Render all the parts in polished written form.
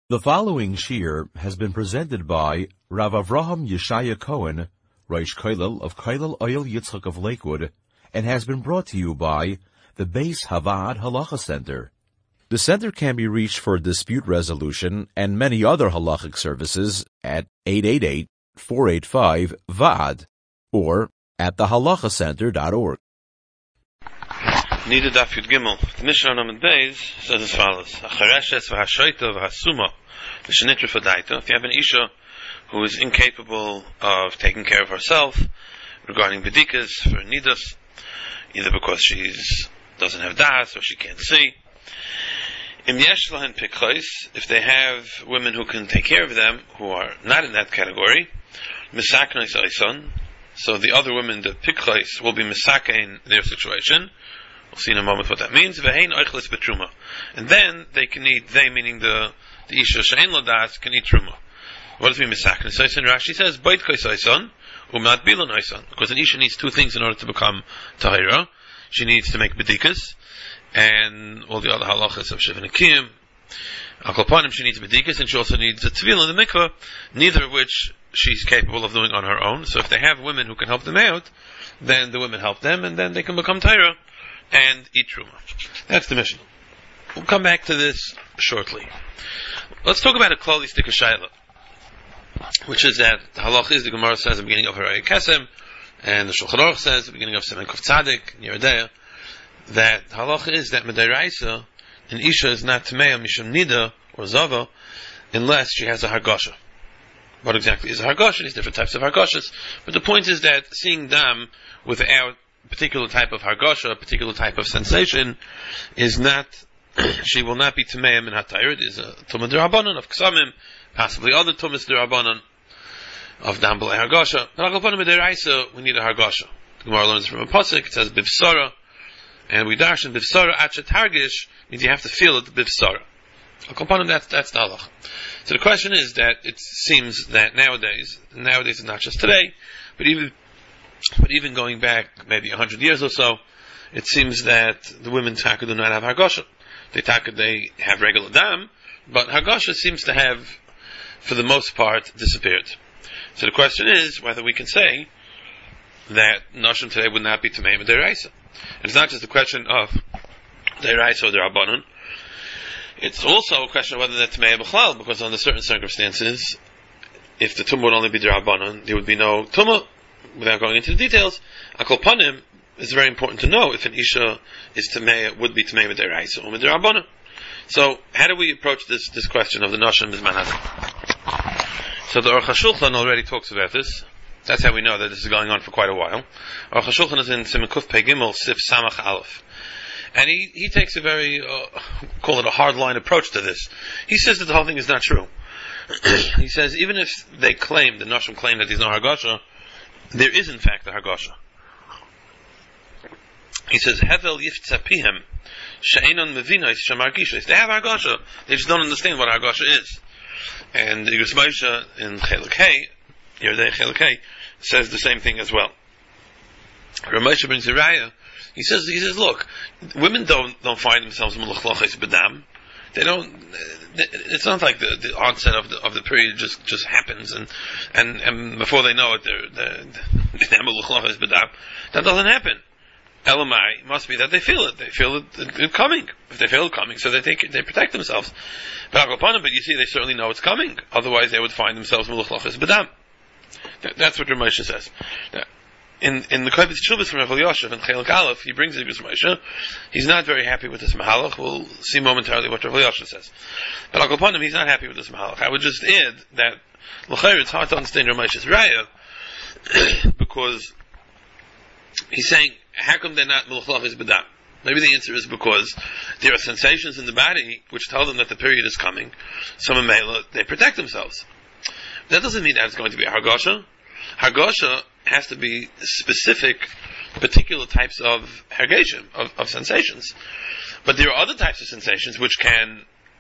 The following shir has been presented by Rav Avraham Yeshaya Cohen, Reish Kollel of Kollel Oil Yitzchak of Lakewood, and has been brought to you by the Beis Havad Halacha Center. The center can be reached for dispute resolution and many other halachic services at 888-485-VAD or at thehalachacenter.org. Nida Daf Yud Gimel. The Mishnah on Amud Beis says as follows: Achareshes v'hashoita v'hasuma v'shenitra fadaita. If you have an isha who is incapable of taking care of herself regarding bedikas for nidas, either because she doesn't have das or she can't see, im yesh lahen pikchos, if they have women who can take care of them who are not in that category, misaknos oison, so the other women, the pikchos, will be misakein their situation. We'll see in a moment what that means. And then they can eat, they meaning the isha she'en lo das can eat truma. What does it mean misaknes oison? Rashi says bait kos oison umat bilon oison, because an isha needs two things in order to become tahira. She needs to make bedikas and all the other halachas of shivan akim. Akopanim, she needs bedikas, and she also needs a tvil in the mikvah, neither of which she's capable of doing on her own. So if they have women who can help them out, then the women help them, and then they can become tahira and eat truma. That's the mission. We'll come back to this shortly. Let's talk about a klolistik shayla, which is that the halach is, the Gemara says at the beginning of Harayah Kesem, and the Shulchan Aruch says at the beginning of Semen Kuf Tzadik, Yeridea, that halach is that Medayraisa, an isha is not Tmeya Mishum Nida or Zava, unless she has a Hargasha. What exactly is a Hargasha? There's different types of Hargashas, but the point is that seeing dam without a particular type of Hargasha, a particular type of sensation, is not, she will not be Tmeya Min HaTayr. It is a Tumah D'Rabbanan of Ksamim, possibly other Tumas D'Rabbanan of dam B'lei Hargasha. But Akapanim Medayraisa, we need a Hargasha. The Gemara learns from a pasuk. It says Bivsara, and we darshan Bivsara Achet Hargish means you have to feel it Bivsara. Akapanim, that's the halach. So the question is that it seems that nowadays is not just today, but even going back maybe 100 years or so, it seems that the women taka do not have Hargasha. They have regular dam, but Hargasha seems to have, for the most part, disappeared. So the question is whether we can say that Nashim today would not be Tamei D'Oraisa. And it's not just a question of D'Oraisa or D'Rabbanan. It's also a question of whether they're Tamei B'chlal, because under certain circumstances, if the Tumah would only be D'Rabbanan, there would be no Tumah. Without going into the details, Akol Panim is very important to know if an Isha is Tamei, would be Tamei D'Oraisa or D'Rabbanan. So how do we approach this question of the Nashim B'zman Hazeh? So the Aruch HaShulchan already talks about this. That's how we know that this is going on for quite a while. Aruch HaShulchan is in Siman Kuf Pei Gimel Sif Samach Aleph, and he takes a very call it a hardline approach to this. He says that the whole thing is not true. He says even if they claim, the Nashim claim that there's no Hargasha, there is in fact a Hargasha. He says Hevel Yiftzapihem She'enon Mevinois Shamargisha. If they have Hargasha, they just don't understand what Hargasha is. And Yigros Moshe in Chelik Hey, Yerdei Chelik Hey, says the same thing as well. Rav Moshe brings a raya. He says, look, women don't find themselves Mulachloches B'dam. They don't. It's not like the onset of the period just happens and before they know it they're Mulachloches B'dam. That doesn't happen. Elamai must be that they feel it. They feel it coming. If they feel it coming, so they protect themselves. But you see, they certainly know it's coming. Otherwise, they would find themselves meluchloches b'dam. That's what Rav Moshe says. In the Kovetz Teshuvos from Rav Elyashiv in Chelik Aleph, he brings Yigros Moshe. He's not very happy with this mahalach. We'll see momentarily what Rav Elyashiv says. But he's not happy with this mahalach. I would just add that l'chayr it's hard to understand Rav Moshe's raya because he's saying, how come they're not meluchloches b'dam? Maybe the answer is because there are sensations in the body which tell them that the period is coming. Some of they protect themselves. That doesn't mean that it's going to be a Hargasha. Hargasha has to be specific, particular types of hargashim, of sensations. But there are other types of sensations which can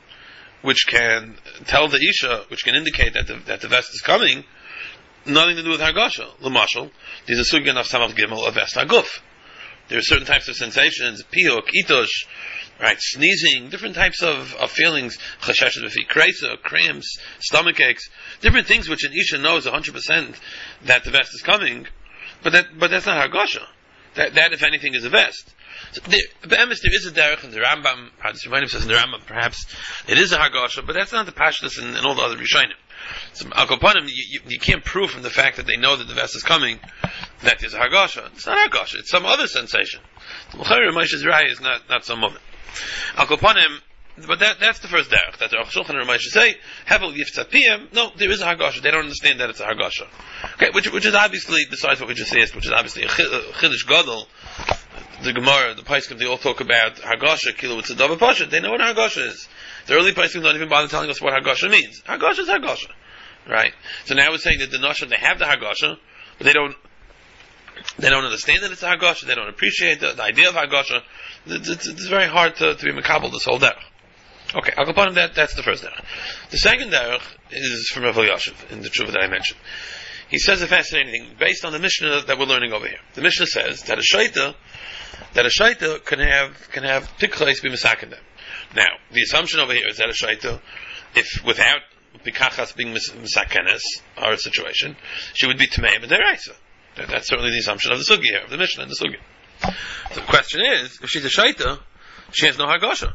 tell the Isha, which can indicate that the vest is coming, nothing to do with Hargasha. L'mashal, there's a sugyan of Samach Gimel of Vest HaGuf. There are certain types of sensations, piyuk, itosh, right, sneezing, different types of feelings, chashashes b'fi kreisa, cramps, stomach aches, different things which an isha knows 100% that the vest is coming, but that's not hargasha. That if anything is a vest. So there is a derech in the Rambam. Hadis says in the Rambam, perhaps it is a hargasha, but that's not the pashtus in all the other rishonim. So al kopanim, you can't prove from the fact that they know that the vest is coming that there's a hargasha. It's not hargasha. It's some other sensation. The L'chayr Moshe's Raya is not some of it. Al kopanim, but that's the first derech that the Aruch Shulchan and Ramoshe say. Hevel yiftzapiyim. No, there is a hargasha. They don't understand that it's a hargasha. Okay, which is obviously, besides what we just said, which is obviously a chiddush gadol. The Gemara, the Paiskim, they all talk about hargasha, kilo, it's a davar pasha. They know what hargasha is. The early Paiskim don't even bother telling us what hargasha means. Hargasha is hargasha, right? So now we're saying that the noshim, they have the hargasha, but they don't understand that it's a hargasha. They don't appreciate the idea of hargasha. It's very hard to be makabel this whole derech. Okay, I'll go upon that's the first derech. The second derech is from Rav Elyashiv in the tshuva that I mentioned. He says a fascinating thing based on the Mishnah that we're learning over here. The Mishnah says that a shaita can have tikkais be misaken them. Now, the assumption over here is that a shaita, if without pikachas being misakenes, our situation, she would be tamei b'deraisa. That's certainly the assumption of the sugi here, of the Mishnah and the sugi. So the question is, if she's a shaita, she has no hargasha.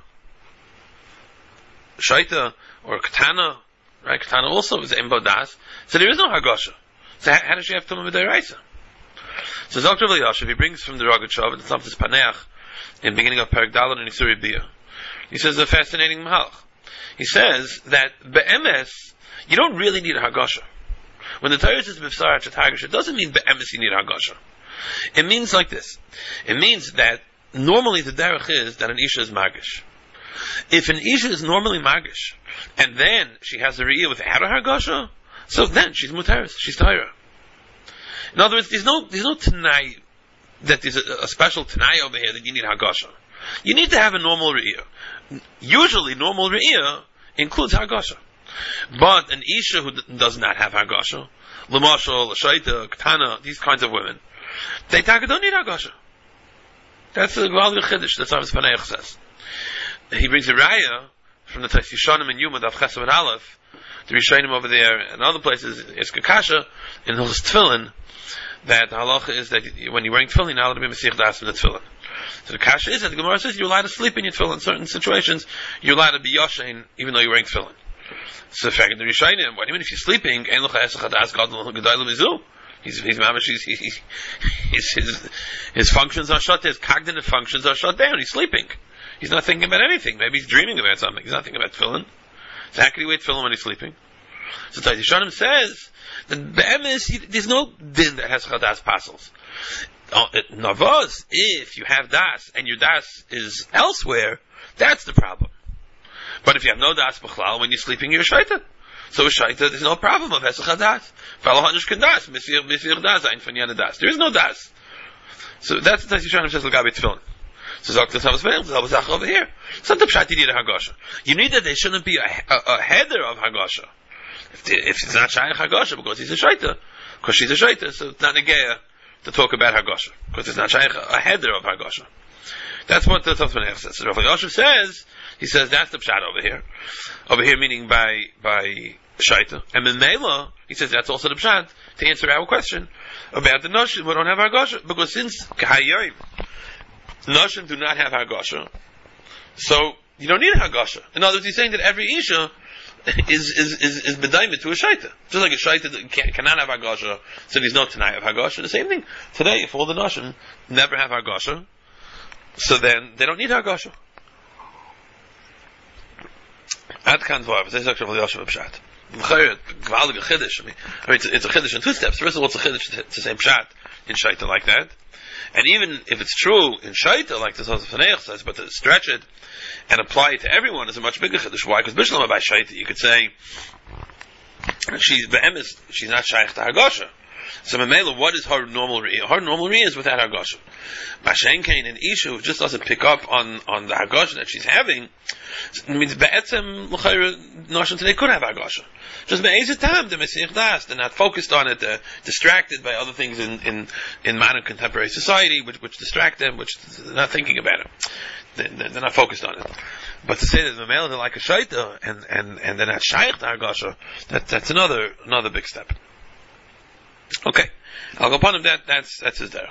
Shaita or katana, right? Katana also is embodas, so there is no hargasha. So how does she have tamei b'deraisa? So Dr. Elyashiv, he brings from the Rogachow, it's Tzamtis Paneach, in the beginning of Perek Daled and Isuri Biyah. He says a fascinating mahalch. He says that be'emes, you don't really need a hargasha. When the Torah says b'fsar ha'chat, it doesn't mean be'emes you need a hargasha. It means like this. It means that normally the derech is that an isha is magish. If an isha is normally magish, and then she has a re'iyah without a hargasha, so then she's muteres, she's Torah. In other words, there's no tanai that there's a special tanai over here that you need hargasha. You need to have a normal re'iyah. Usually, normal re'iyah includes hargasha. But an isha who does not have hargasha, l'mashal, l'shaita, katana, these kinds of women, they don't need hargasha. That's the Gvaldi Chiddush. That's what Paneach says. He brings a raya from the Tais Yishanim and Yuma, Daf Chesed and Aleph, the Rishonim over there, and other places, it's Kakasha, in Hilchos Tefillin, that the halacha is that when you're wearing tefillin, you're not allowed to be Mesiach Das in the tefillin. So the kasha is that the Gemara says you're allowed to sleep in your tefillin. In certain situations, you're allowed to be yashin even though you're wearing tefillin. So the fact that the Rishayim, what do you mean if you're sleeping? Ein locha esach hadas gadol gedayla mizu. He's mamash. His functions are shut. His cognitive functions are shut down. He's sleeping. He's not thinking about anything. Maybe he's dreaming about something. He's not thinking about tefillin. So how can he wear tefillin when he's sleeping? So Tais Yishanim says that be'emes, there's no din that has chadas pasels. Navaz, if you have das and your das is elsewhere, that's the problem. But if you have no das b'chlal, when you're sleeping, you're a shaita. So a shaita, there's no problem of hesach hadas. Fellow hanish can das, misir das, ein fanyana das. There is no das. So that's the Tais Yishanim says l'gabi tefillin. So Dr. Thomas Veil, over here. It's not the pshat you need a hargasha. You need that there shouldn't be a header of hargasha. If it's not shaykh hargasha, because he's a shaita, because she's a shaita, so it's not negeya to talk about hargasha, because it's not shaykh a header of hargasha. That's what the Thomas Veil says. So Rav Elyashiv says, he says that's the pshat over here. Over here meaning by shaita. And in Mela, he says that's also the pshat to answer our question about the noshim who don't have hargasha, because since kahayoyim, noshim do not have hargasha, so you don't need a hargasha. In other words, he's saying that every isha is bedaimed to a shaita. Just like a shaita cannot have hargasha, so there's no tanai of hargasha. The same thing today, if all the noshim never have hargasha, so then they don't need hargasha. Ad kan dvar, this is actually Rav Elyashiv pshat. Gvaldig chiddush. I mean, it's a chiddush in two steps. First of all, it's a chiddush to say pshat in shaita like that. And even if it's true in shaita, like the Tzemach Paneach says, but to stretch it and apply it to everyone is a much bigger chiddush. Why? Because Bishlam by shaita, you could say she's be'emes, she's not shaykh to hargasha. So Mamela, what is her normal re'iyah? Her normal re'iyah is without Hargasha. Mashen Kain, an Isha who just doesn't pick up on the Hargasha that she's having, it means Be'etzem L'chayra Noshim today could have Hargasha. Just Be'ezet Tam, the Mesiach Das, they're not focused on it, they're distracted by other things in modern contemporary society, which distract them, which they're not thinking about it. They're not focused on it. But to say that the male they're like a shaita and they're not shaykh to Hargasha, that's another big step. Okay, I'll go upon him. That's his derech.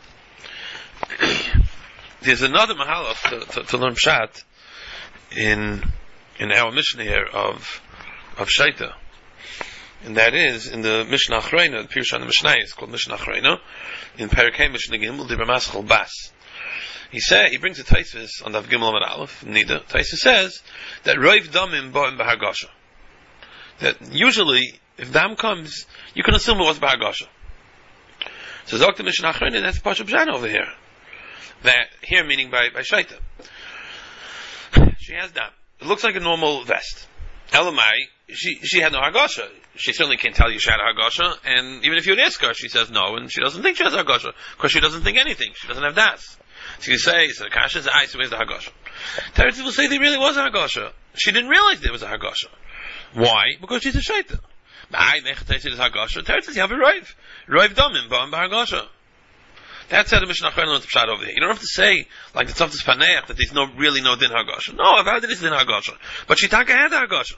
There's another mahalach to learn pshat in our Mishnah here of shaita, and that is in the Mishnah Achrayna, the Pirush on the Mishnah is called Mishnah Achrayna in Perikei Mishnah Gimel Dibur Maschal Bas. He brings a Taisus on the Gimel Amud Aleph, Nida. Taisus says that Roiv Damim Bo'im B'Hargasha. That usually, if Dam comes, you can assume it was B'Hargasha. So Dr. Mishnah Achrayna, that's Pasha B'Jan over here. That, here meaning by Shaita. She has Dam. It looks like a normal vest. Elamai, she had no Hargasha. She certainly can't tell you she had Hargasha, and even if you would ask her, she says no, and she doesn't think she has Hargasha, because she doesn't think anything. She doesn't have Das. So you say, the Kasha is the ice, where's the Hargasha? Teretz will say there really was a Hargasha. She didn't realize there was a Hargasha. Why? Because she's a Shaita. Teretz says you have a Roiv. Roiv Domim, Ba'am B'Hargasha. That's how the Mishnah Achrayna learns pshat over here. You don't have to say, like the Tzavtas Paneach, that there's really no din Hargasha. No, I've heard that it's din Hargasha. But she taka had Hargasha.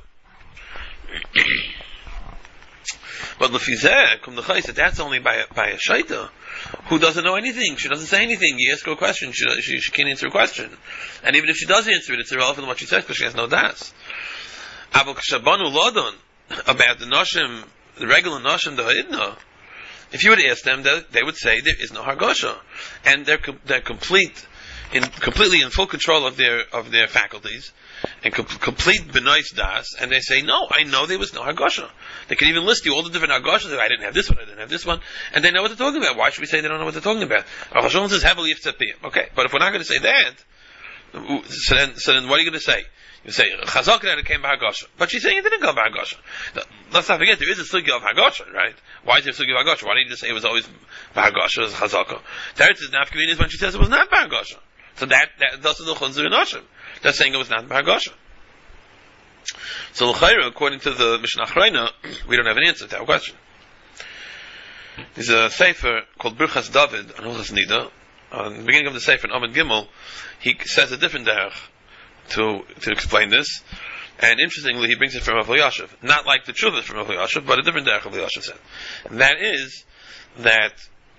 But Lefizeh, Kum L'chais, that that's only by a Shaita who doesn't know anything. She doesn't say anything. You ask her a question, she can't answer a question. And even if she does answer it, it's irrelevant what she says because she has no das. Abel Kshabanu Lodon, about the Noshim, the regular Noshim, the Ha'idna, if you would ask them, they would say there is no Hargasha. And they're completely in full control of their faculties, and complete benoist das, and they say, no, I know there was no Hargasha. They can even list you all the different Hargashas. I didn't have this one, I didn't have this one, and they know what they're talking about. Why should we say they don't know what they're talking about? Hargasha says heavily yiftapiyim. Okay, but if we're not going to say that, so then what are you going to say? You say Chazak that it came by Hargasha, but she's saying it didn't go by Hargasha. Let's not forget there is a sugya of Hargasha, right? Why is there a sugya of Hargasha? Why didn't you just say it was always by Hargasha? It was Chazaka. Teretz is nafkamin is when she says it was not by Hargasha. So that doesn't do Chunzur Nashim. That's saying it was not by Hargasha. So l'chayra, according to the Mishnah Achrayna, we don't have an answer to our question. There's a sefer called Birchas David on Hilchas Nida. On the beginning of the sefer in Amud Gimel, he says a different derech to explain this. And interestingly, he brings it from Rav Elyashiv, not like the Tshuvah from Rav Elyashiv, but a different derech Rav Elyashiv said. And that is that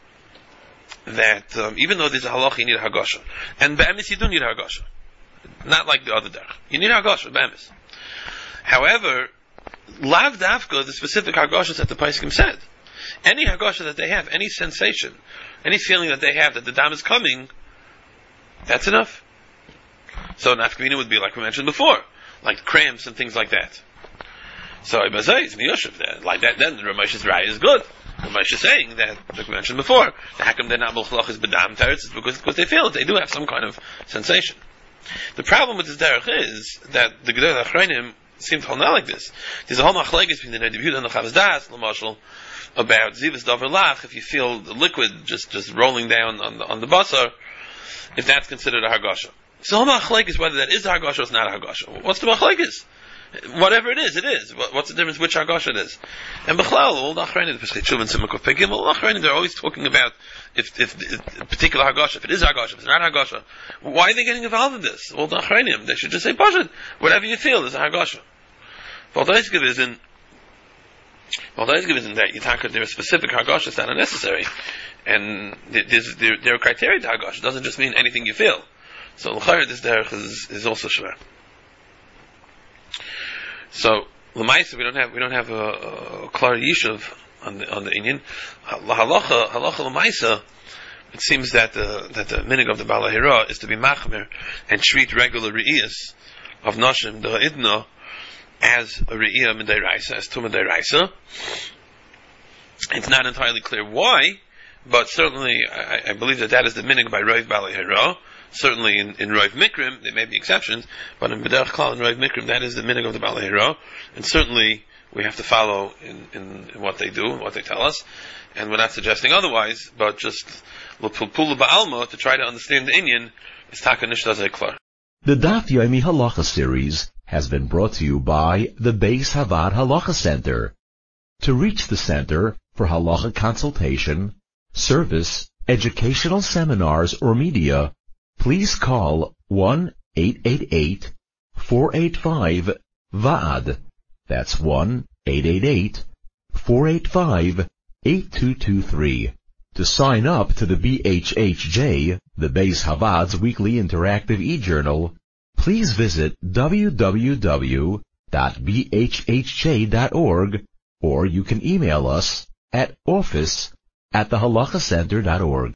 even though there's a halacha, you need a Hargasha, and be'emes you do need a Hargasha, not like the other derech. You need a Hargasha, be'emes. However, lav dafka, the specific Hargashas that the Paiskim said, any Hargasha that they have, any sensation, any feeling that they have that the dam is coming, that's enough. So nafkamina would be like we mentioned before, like cramps and things like that. So Ibazay is miyoshev, like that. Then the Ramesh's raya is good. Ramesh is saying that, like we mentioned before, the hakam they're not mulchalach is bedam teretz is because they feel it. They do have some kind of sensation. The problem with this derech is that the Gedolei Achrayim seem to hold not like this. There's a whole machlekes between the Neder Yehuda and the Chavos Das, l'mashal, about zivas davar lach. If you feel the liquid just rolling down on the basar, if that's considered a hargasha. So whole machlekes whether that is a hargasha or it's not a hargasha. What's the machlekes? Whatever it is, it is. What's the difference which hargasha it is? And b'chlal, all the achrayim, the Pesach Shuvah and Simcha Pegim, all the achrayim, they're always talking about if a particular hargasha, if it is hargasha, if it's not hargasha. Why are they getting involved in this? All the achrayim, they should just say, Pashut, whatever you feel is a hargasha. Valdaisgiv is in that there are specific hargashas that are necessary, and there are criteria to hargasha. It doesn't just mean anything you feel. So l'chayr this derech is also shver. So l'maisa we don't have a klar yishuv on the inyan. Halacha l'maisa. It seems that the minig of the Bala Hira is to be machmer and treat regular re'iyas of nashim the ha'idna as a re'iyah midayraisa, as tumah dayraisa. It's not entirely clear why, but certainly I believe that is the minig by Rav Bala Hira. Certainly in Rav Mikrim, there may be exceptions, but in B'derech Klal and Rav Mikrim, that is the minig of the Bala Hira. And certainly we have to follow in what they do and what they tell us, and we're not suggesting otherwise, but just l'pulpula ba'alma to try to understand the inyan is taka nishta zeklar. The Daf Yomi Halacha series has been brought to you by the Beis Havad Halacha Center. To reach the center for halacha consultation, service, educational seminars, or media, please call 1-888-485-VAAD. That's 1-888-485-8223. To sign up to the BHHJ, the Beis Havad's weekly interactive e-journal, please visit www.bhhj.org, or you can email us at office@thehalachacenter.org.